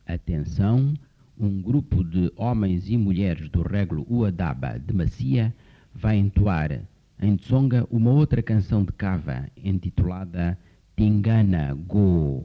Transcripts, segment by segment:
Atenção, um grupo de homens e mulheres do Réglo Uadaba de Macia vai entoar em Tsonga uma outra canção de Cava, intitulada Tingana Go.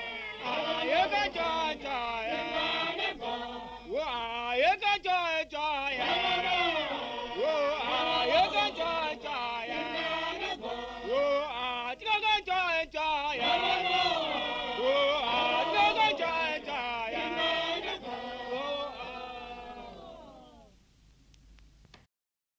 Joy,